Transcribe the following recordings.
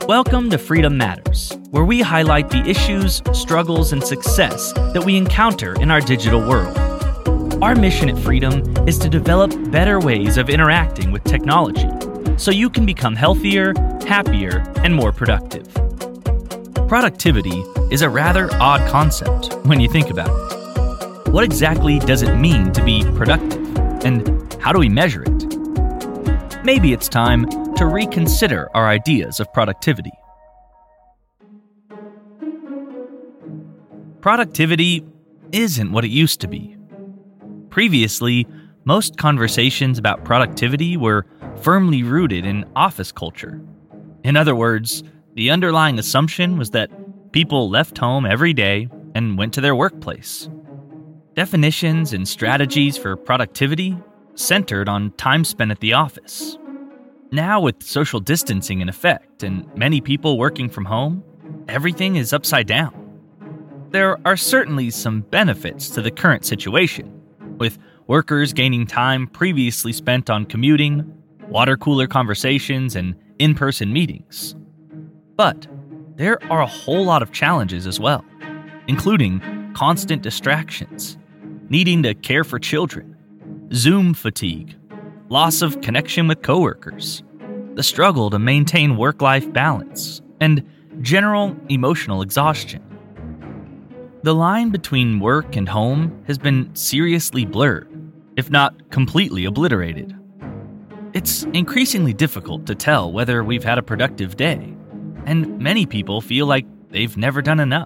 Welcome to Freedom Matters, where we highlight the issues, struggles, and success that we encounter in our digital world. Our mission at Freedom is to develop better ways of interacting with technology so you can become healthier, happier, and more productive. Productivity is a rather odd concept when you think about it. What exactly does it mean to be productive, and how do we measure it? Maybe it's time to reconsider our ideas of productivity. Productivity isn't what it used to be. Previously, most conversations about productivity were firmly rooted in office culture. In other words, the underlying assumption was that people left home every day and went to their workplace. Definitions and strategies for productivity centered on time spent at the office. Now, with social distancing in effect and many people working from home, everything is upside down. There are certainly some benefits to the current situation, with workers gaining time previously spent on commuting, water cooler conversations, and in-person meetings. But there are a whole lot of challenges as well, including constant distractions, needing to care for children, Zoom fatigue, loss of connection with coworkers, the struggle to maintain work-life balance, and general emotional exhaustion. The line between work and home has been seriously blurred, if not completely obliterated. It's increasingly difficult to tell whether we've had a productive day, and many people feel like they've never done enough.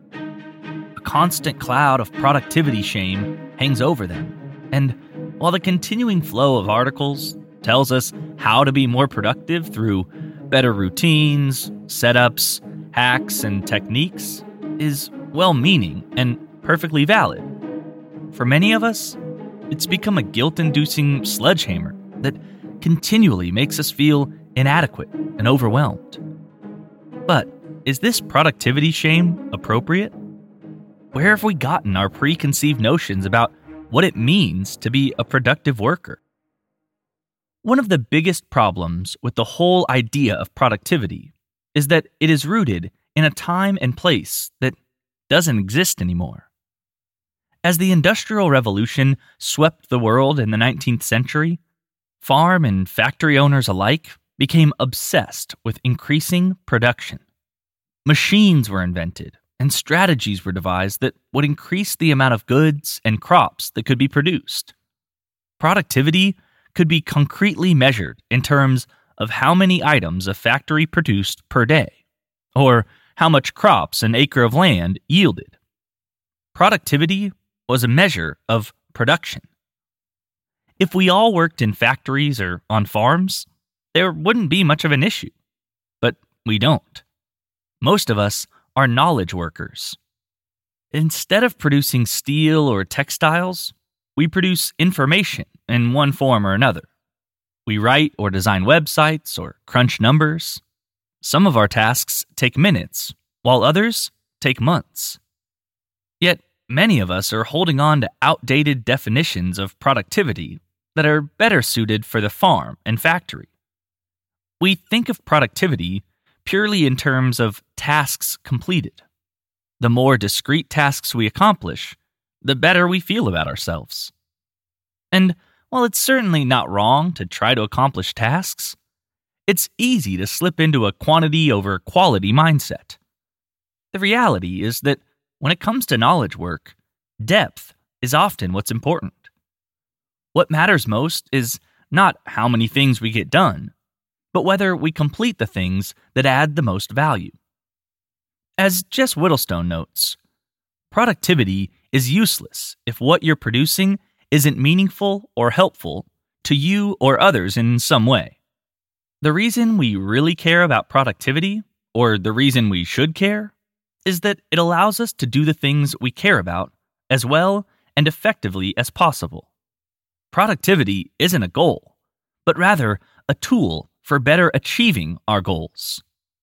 A constant cloud of productivity shame hangs over them, and while the continuing flow of articles tells us how to be more productive through better routines, setups, hacks, and techniques is well-meaning and perfectly valid, for many of us, it's become a guilt-inducing sledgehammer that continually makes us feel inadequate and overwhelmed. But is this productivity shame appropriate? Where have we gotten our preconceived notions about what it means to be a productive worker? One of the biggest problems with the whole idea of productivity is that it is rooted in a time and place that doesn't exist anymore. As the Industrial Revolution swept the world in the 19th century, farm and factory owners alike became obsessed with increasing production. Machines were invented, and strategies were devised that would increase the amount of goods and crops that could be produced. Productivity could be concretely measured in terms of how many items a factory produced per day, or how much crops an acre of land yielded. Productivity was a measure of production. If we all worked in factories or on farms, there wouldn't be much of an issue. But we don't. Most of us are knowledge workers. Instead of producing steel or textiles, we produce information in one form or another. We write or design websites or crunch numbers. Some of our tasks take minutes, while others take months. Yet, many of us are holding on to outdated definitions of productivity that are better suited for the farm and factory. We think of productivity purely in terms of tasks completed. The more discrete tasks we accomplish, the better we feel about ourselves. And while it's certainly not wrong to try to accomplish tasks, it's easy to slip into a quantity over quality mindset. The reality is that when it comes to knowledge work, depth is often what's important. What matters most is not how many things we get done, but whether we complete the things that add the most value. As Jess Whittlestone notes, productivity is useless if what you're producing isn't meaningful or helpful to you or others in some way. The reason we really care about productivity, or the reason we should care, is that it allows us to do the things we care about as well and effectively as possible. Productivity isn't a goal, but rather a tool for better achieving our goals.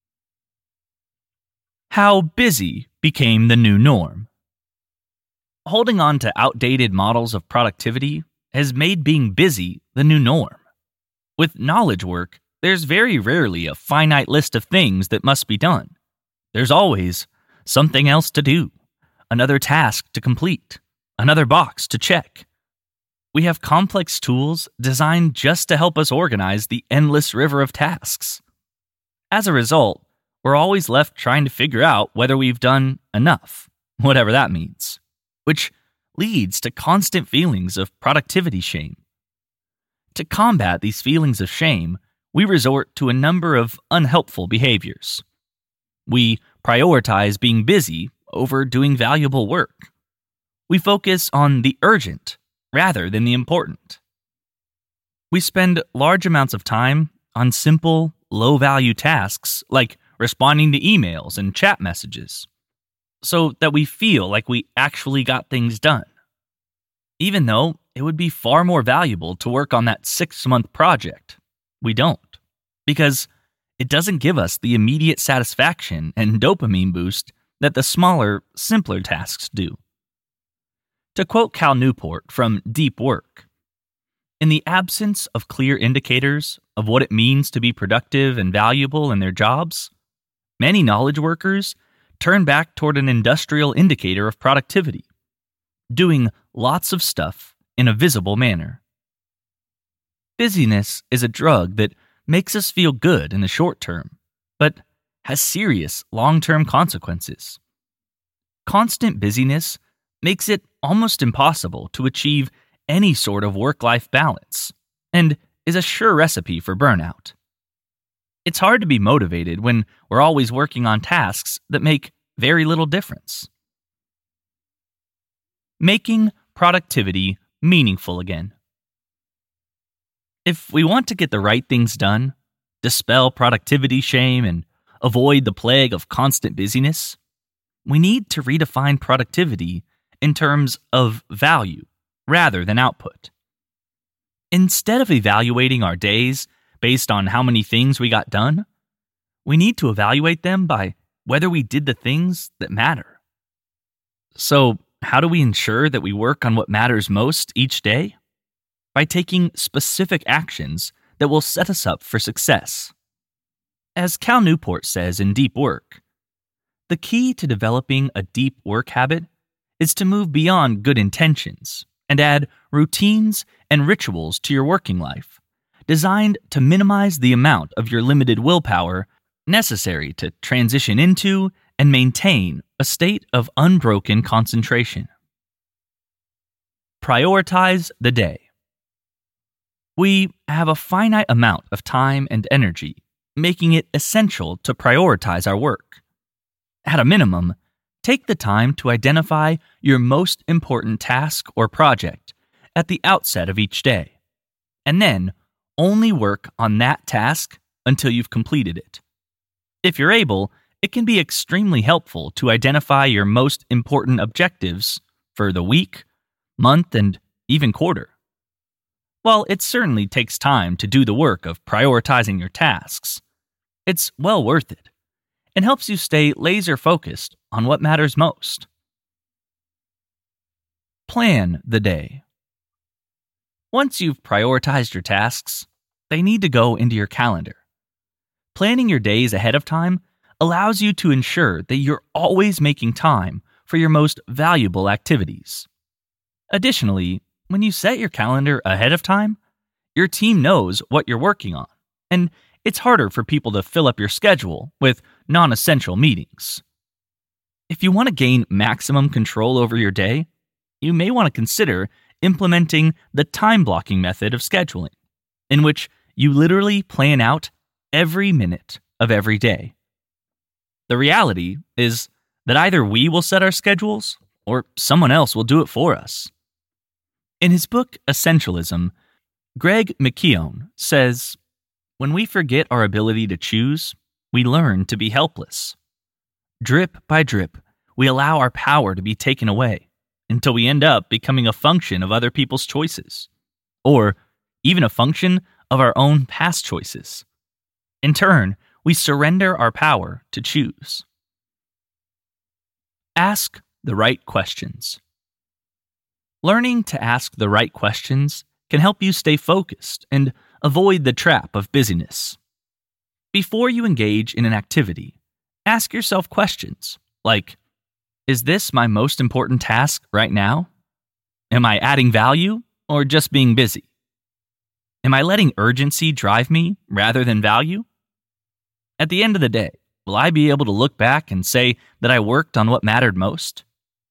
How busy became the new norm. Holding on to outdated models of productivity has made being busy the new norm. With knowledge work, there's very rarely a finite list of things that must be done. There's always something else to do, another task to complete, another box to check. We have complex tools designed just to help us organize the endless river of tasks. As a result, we're always left trying to figure out whether we've done enough, whatever that means, which leads to constant feelings of productivity shame. To combat these feelings of shame, we resort to a number of unhelpful behaviors. We prioritize being busy over doing valuable work. We focus on the urgent rather than the important. We spend large amounts of time on simple, low-value tasks like responding to emails and chat messages, so that we feel like we actually got things done, even though it would be far more valuable to work on that 6-month project. We don't, because it doesn't give us the immediate satisfaction and dopamine boost that the smaller, simpler tasks do. To quote Cal Newport from Deep Work, "In the absence of clear indicators of what it means to be productive and valuable in their jobs, many knowledge workers turn back toward an industrial indicator of productivity, doing lots of stuff in a visible manner." Busyness is a drug that makes us feel good in the short term, but has serious long-term consequences. Constant busyness makes it almost impossible to achieve any sort of work-life balance, and is a sure recipe for burnout. It's hard to be motivated when we're always working on tasks that make very little difference. Making productivity meaningful again. If we want to get the right things done, dispel productivity shame, and avoid the plague of constant busyness, we need to redefine productivity in terms of value rather than output. Instead of evaluating our days based on how many things we got done, we need to evaluate them by whether we did the things that matter. So, how do we ensure that we work on what matters most each day? By taking specific actions that will set us up for success. As Cal Newport says in Deep Work, "The key to developing a deep work habit is to move beyond good intentions and add routines and rituals to your working life, designed to minimize the amount of your limited willpower necessary to transition into and maintain a state of unbroken concentration." Prioritize the day. We have a finite amount of time and energy, making it essential to prioritize our work. At a minimum, take the time to identify your most important task or project at the outset of each day, and then only work on that task until you've completed it. If you're able, it can be extremely helpful to identify your most important objectives for the week, month, and even quarter. While it certainly takes time to do the work of prioritizing your tasks, it's well worth it and helps you stay laser-focused on what matters most. Plan the day. Once you've prioritized your tasks, they need to go into your calendar. Planning your days ahead of time allows you to ensure that you're always making time for your most valuable activities. Additionally, when you set your calendar ahead of time, your team knows what you're working on, and it's harder for people to fill up your schedule with non-essential meetings. If you want to gain maximum control over your day, you may want to consider implementing the time blocking method of scheduling, in which you literally plan out every minute of every day. The reality is that either we will set our schedules or someone else will do it for us. In his book Essentialism, Greg McKeown says, "When we forget our ability to choose, we learn to be helpless. Drip by drip, we allow our power to be taken away until we end up becoming a function of other people's choices, or even a function of our own past choices. In turn, we surrender our power to choose." Ask the right questions. Learning to ask the right questions can help you stay focused and avoid the trap of busyness, Before you engage in an activity, ask yourself questions like, is this my most important task right now? Am I adding value or just being busy? Am I letting urgency drive me rather than value? At the end of the day, will I be able to look back and say that I worked on what mattered most?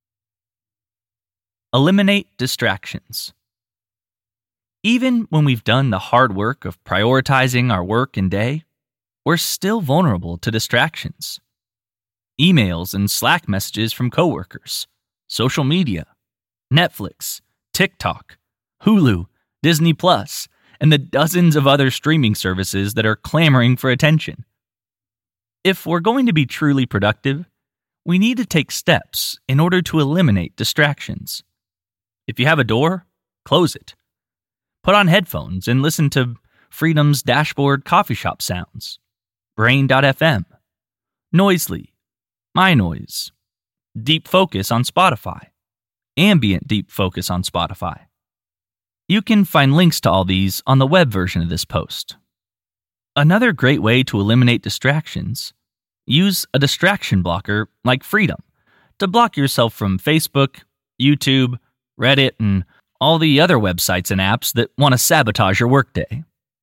Eliminate distractions. Even when we've done the hard work of prioritizing our work and day, we're still vulnerable to distractions. Emails and Slack messages from coworkers, social media, Netflix, TikTok, Hulu, Disney Plus, and the dozens of other streaming services that are clamoring for attention. If we're going to be truly productive, we need to take steps in order to eliminate distractions. If you have a door, close it. Put on headphones and listen to Freedom's dashboard coffee shop sounds, Brain.fm, Noisely, MyNoise, Deep Focus on Spotify, Ambient Deep Focus on Spotify. You can find links to all these on the web version of this post. Another great way to eliminate distractions, use a distraction blocker like Freedom to block yourself from Facebook, YouTube, Reddit, and all the other websites and apps that want to sabotage your workday.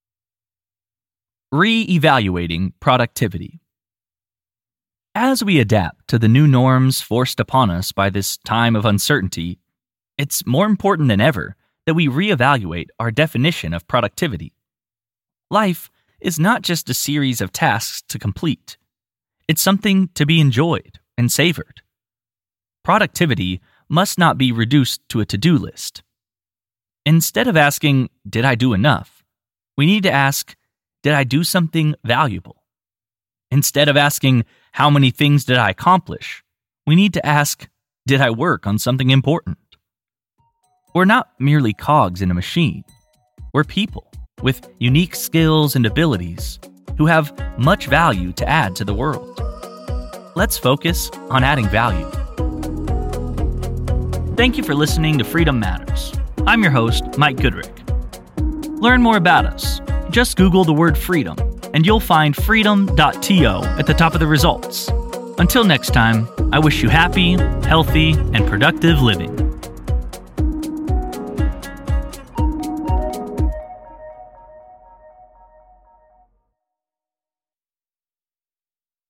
Re-evaluating productivity. As we adapt to the new norms forced upon us by this time of uncertainty, it's more important than ever that we reevaluate our definition of productivity. Life is not just a series of tasks to complete. It's something to be enjoyed and savored. Productivity must not be reduced to a to-do list. Instead of asking, did I do enough? We need to ask, did I do something valuable? Instead of asking, how many things did I accomplish? We need to ask, did I work on something important? We're not merely cogs in a machine. We're people with unique skills and abilities who have much value to add to the world. Let's focus on adding value. Thank you for listening to Freedom Matters. I'm your host, Mike Goodrick. Learn more about us. Just Google the word freedom, and you'll find freedom.to at the top of the results. Until next time, I wish you happy, healthy, and productive living.